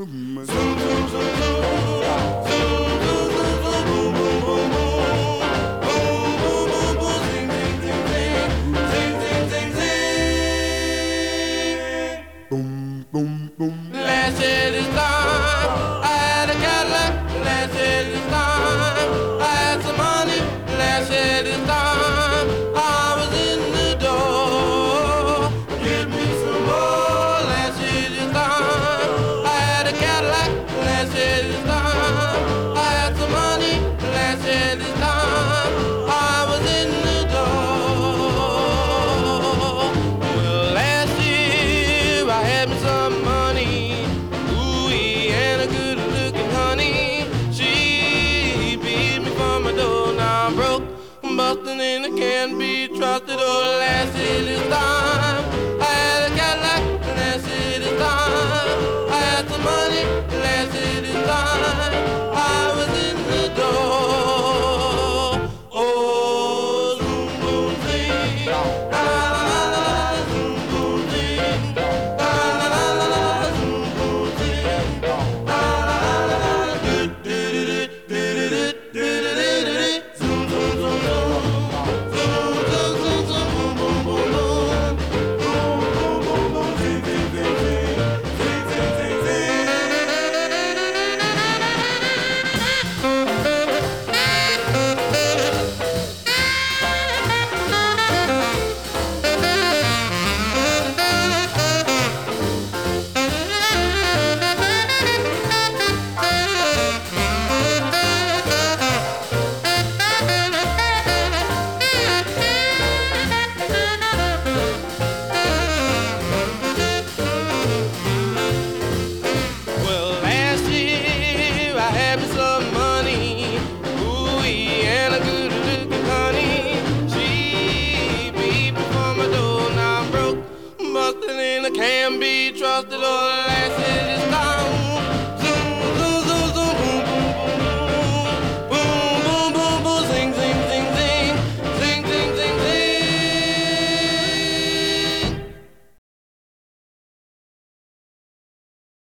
Last year this time, I had a Cadillac. Last year this time, I had some money. Last year this time, I was in the door. Give me some more. Last year this time, I had a Cadillac. Last year this time, I had some money. Last year this time, I was in the door. Well, last year I had me some money. Ooh, and a good-looking honey. She beat me from my door. Now I'm broke, busting in, I can't be trusted. Oh, last year this time, I had a Cadillac. Last year this time, I had some money. Last year this time, I was in the door. Oh, zoom, boom, zing. La, la, la, la, zoom, boom, zing. La, la, la, la, la, zoom, boom, zing. La, la, la, la, la, do, do, do, do, do, do, do, do, do, do, do. Zoom, zoom, zoom, zoom. Zoom, zoom, zoom, zoom, boom, boom, boom, boom. Boom, boom, boom, boom, zing, zing, zing, zing. Zing, zing, zing, zing. Well, last year I had me some money. Ooh, and a good-looking honey. She beat me from my door. Now I'm broke, busting in, I can't be trusted. Oh,